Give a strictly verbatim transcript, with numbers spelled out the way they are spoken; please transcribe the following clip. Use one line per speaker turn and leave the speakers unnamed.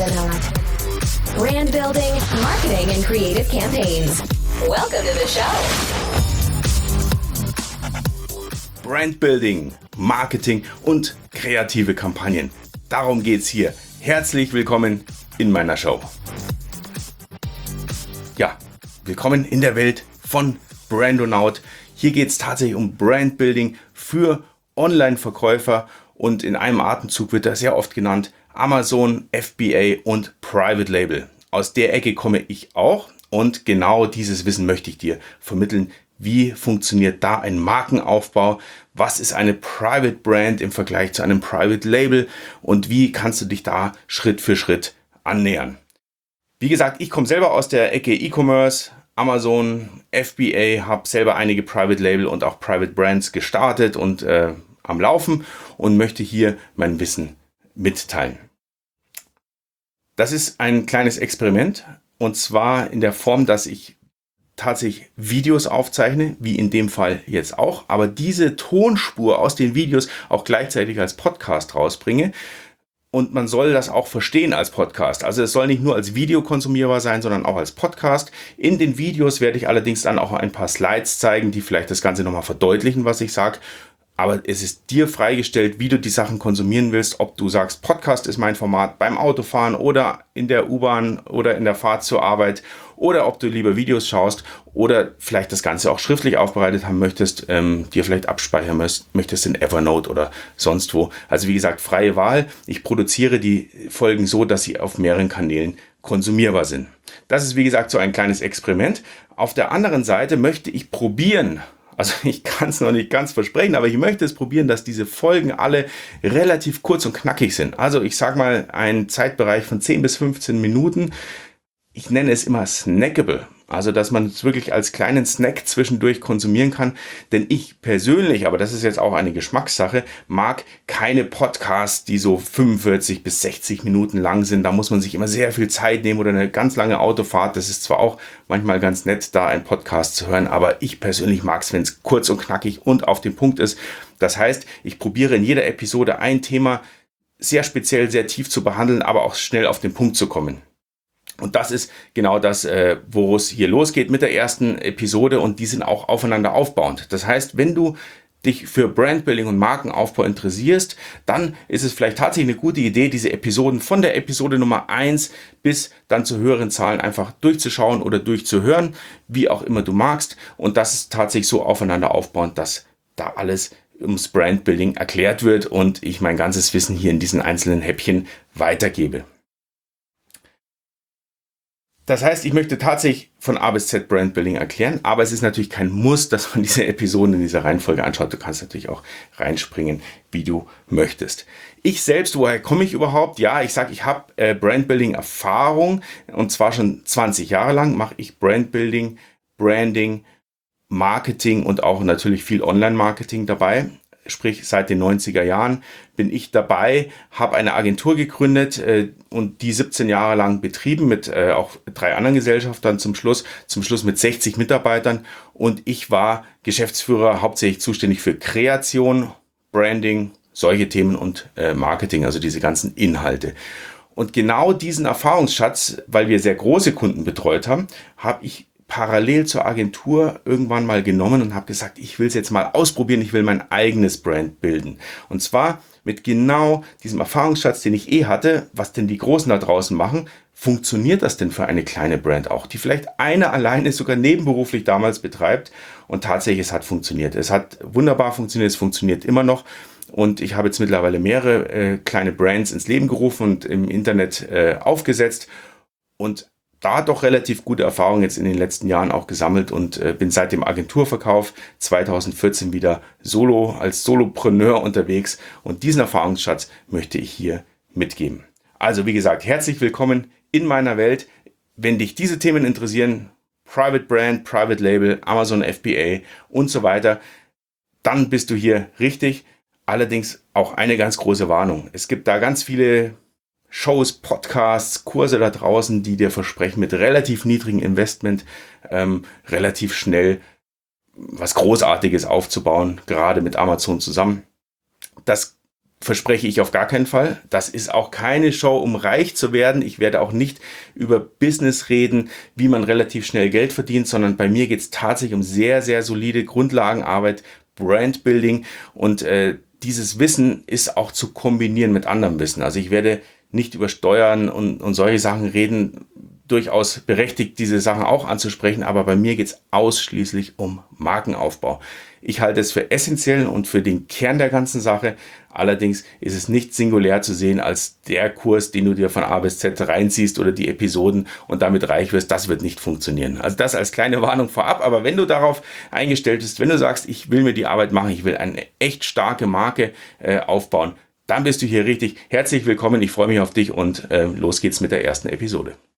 Brandonaut. Brand building, marketing and creative campaigns. Welcome to the show.
Brand building, Marketing und kreative Kampagnen. Darum geht's hier. Herzlich willkommen in meiner Show. Ja, willkommen in der Welt von Brandonaut. Hier geht's tatsächlich um Brand Building für Online-Verkäufer und in einem Atemzug wird das sehr oft genannt Amazon, F B A und Private Label. Aus der Ecke komme ich auch und genau dieses Wissen möchte ich dir vermitteln. Wie funktioniert da ein Markenaufbau? Was ist eine Private Brand im Vergleich zu einem Private Label? Und wie kannst du dich da Schritt für Schritt annähern? Wie gesagt, ich komme selber aus der Ecke E-Commerce, Amazon, F B A, habe selber einige Private Label und auch Private Brands gestartet und äh, am Laufen und möchte hier mein Wissen mitteilen. Das ist ein kleines Experiment und zwar in der Form, dass ich tatsächlich Videos aufzeichne, wie in dem Fall jetzt auch, aber diese Tonspur aus den Videos auch gleichzeitig als Podcast rausbringe. Und man soll das auch verstehen als Podcast. Also es soll nicht nur als Video konsumierbar sein, sondern auch als Podcast. In den Videos werde ich allerdings dann auch ein paar Slides zeigen, die vielleicht das Ganze nochmal verdeutlichen, was ich sage. Aber es ist dir freigestellt, wie du die Sachen konsumieren willst. Ob du sagst, Podcast ist mein Format beim Autofahren oder in der U-Bahn oder in der Fahrt zur Arbeit. Oder ob du lieber Videos schaust oder vielleicht das Ganze auch schriftlich aufbereitet haben möchtest, ähm, dir vielleicht abspeichern möchtest in Evernote oder sonst wo. Also wie gesagt, freie Wahl. Ich produziere die Folgen so, dass sie auf mehreren Kanälen konsumierbar sind. Das ist wie gesagt so ein kleines Experiment. Auf der anderen Seite möchte ich probieren, also ich kann es noch nicht ganz versprechen, aber ich möchte es probieren, dass diese Folgen alle relativ kurz und knackig sind. Also ich sage mal einen Zeitbereich von zehn bis fünfzehn Minuten. Ich nenne es immer snackable, also dass man es wirklich als kleinen Snack zwischendurch konsumieren kann. Denn ich persönlich, aber das ist jetzt auch eine Geschmackssache, mag keine Podcasts, die so fünfundvierzig bis sechzig Minuten lang sind. Da muss man sich immer sehr viel Zeit nehmen oder eine ganz lange Autofahrt. Das ist zwar auch manchmal ganz nett, da einen Podcast zu hören, aber ich persönlich mag es, wenn es kurz und knackig und auf den Punkt ist. Das heißt, ich probiere in jeder Episode ein Thema sehr speziell, sehr tief zu behandeln, aber auch schnell auf den Punkt zu kommen. Und das ist genau das, äh, wo es hier losgeht mit der ersten Episode und die sind auch aufeinander aufbauend. Das heißt, wenn du dich für Brandbuilding und Markenaufbau interessierst, dann ist es vielleicht tatsächlich eine gute Idee, diese Episoden von der Episode Nummer eins bis dann zu höheren Zahlen einfach durchzuschauen oder durchzuhören, wie auch immer du magst. Und das ist tatsächlich so aufeinander aufbauend, dass da alles ums Brandbuilding erklärt wird und ich mein ganzes Wissen hier in diesen einzelnen Häppchen weitergebe. Das heißt, ich möchte tatsächlich von A bis Z Brandbuilding erklären, aber es ist natürlich kein Muss, dass man diese Episoden in dieser Reihenfolge anschaut. Du kannst natürlich auch reinspringen, wie du möchtest. Ich selbst, woher komme ich überhaupt? Ja, ich sage, ich habe äh, Brandbuilding-Erfahrung und zwar schon zwanzig Jahre lang mache ich Brandbuilding, Branding, Marketing und auch natürlich viel Online-Marketing dabei. Sprich, seit den neunziger Jahren bin ich dabei, habe eine Agentur gegründet äh, und die siebzehn Jahre lang betrieben mit äh, auch drei anderen Gesellschaftern zum Schluss, zum Schluss mit sechzig Mitarbeitern und ich war Geschäftsführer, hauptsächlich zuständig für Kreation, Branding, solche Themen und äh, Marketing, also diese ganzen Inhalte. Und genau diesen Erfahrungsschatz, weil wir sehr große Kunden betreut haben, habe ich parallel zur Agentur irgendwann mal genommen und habe gesagt, ich will es jetzt mal ausprobieren, ich will mein eigenes Brand bilden. Und zwar mit genau diesem Erfahrungsschatz, den ich eh hatte, was denn die Großen da draußen machen, funktioniert das denn für eine kleine Brand auch, die vielleicht eine alleine sogar nebenberuflich damals betreibt und tatsächlich es hat funktioniert. Es hat wunderbar funktioniert, es funktioniert immer noch und ich habe jetzt mittlerweile mehrere äh, kleine Brands ins Leben gerufen und im Internet äh, aufgesetzt und da doch relativ gute Erfahrungen jetzt in den letzten Jahren auch gesammelt und äh, bin seit dem Agenturverkauf zweitausendvierzehn wieder solo als Solopreneur unterwegs und diesen Erfahrungsschatz möchte ich hier mitgeben. Also wie gesagt, herzlich willkommen in meiner Welt. Wenn dich diese Themen interessieren, Private Brand, Private Label, Amazon F B A und so weiter, dann bist du hier richtig. Allerdings auch eine ganz große Warnung. Es gibt da ganz viele Shows, Podcasts, Kurse da draußen, die dir versprechen, mit relativ niedrigem Investment ähm, relativ schnell was Großartiges aufzubauen, gerade mit Amazon zusammen. Das verspreche ich auf gar keinen Fall. Das ist auch keine Show, um reich zu werden. Ich werde auch nicht über Business reden, wie man relativ schnell Geld verdient, sondern bei mir geht es tatsächlich um sehr, sehr solide Grundlagenarbeit, Brandbuilding, und äh, dieses Wissen ist auch zu kombinieren mit anderem Wissen. Also ich werde nicht über Steuern und, und solche Sachen reden, durchaus berechtigt, diese Sachen auch anzusprechen, aber bei mir geht es ausschließlich um Markenaufbau. Ich halte es für essentiell und für den Kern der ganzen Sache. Allerdings ist es nicht singulär zu sehen als der Kurs, den du dir von A bis Z reinziehst oder die Episoden und damit reich wirst. Das wird nicht funktionieren. Also das als kleine Warnung vorab. Aber wenn du darauf eingestellt bist, wenn du sagst, ich will mir die Arbeit machen, ich will eine echt starke Marke äh, aufbauen, dann bist du hier richtig. Herzlich willkommen. Ich freue mich auf dich und äh, los geht's mit der ersten Episode.